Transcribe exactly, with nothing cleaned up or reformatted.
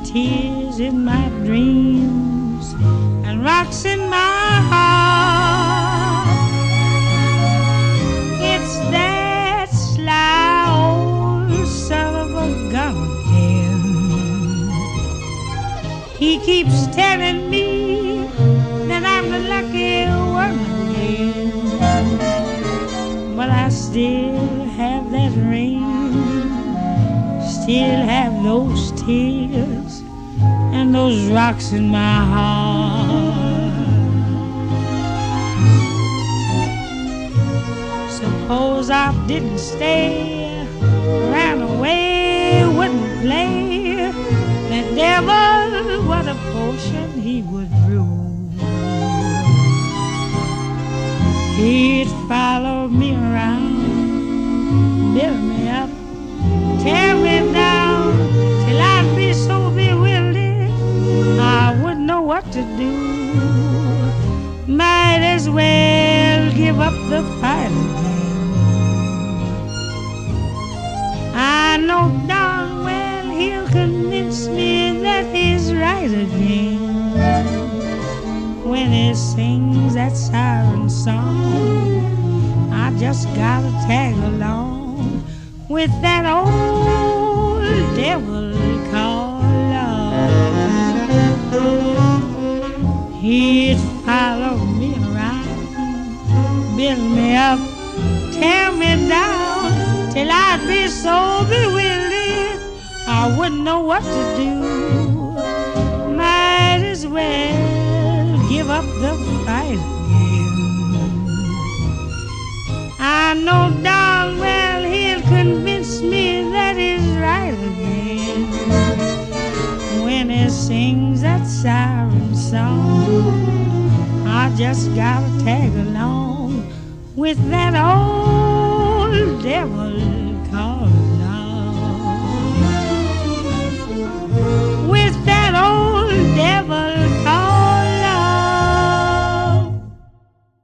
tears in my dreams and rocks in my heart. It's that sly old son of a gun again. He keeps telling me that I'm the lucky one again, but I still have that ring, still have those tears and those rocks in my heart. Suppose I didn't stay, ran away, wouldn't play, the devil, what a potion he would brew. He'd follow me around, build me up, tear me down, till I'd be so bewildered I wouldn't know what to do. Might as well give up the fight again. I know darn well he'll convince me that he's right again when he sings that siren song. I just gotta tag along with that old devil called love. He'd follow me around, build me up, tear me down, till I'd be so bewildered I wouldn't know what to do. Might as well give up the fight again. I know darn well he'll convince me that he's right again when he sings that siren song. I just gotta tag along with that old devil called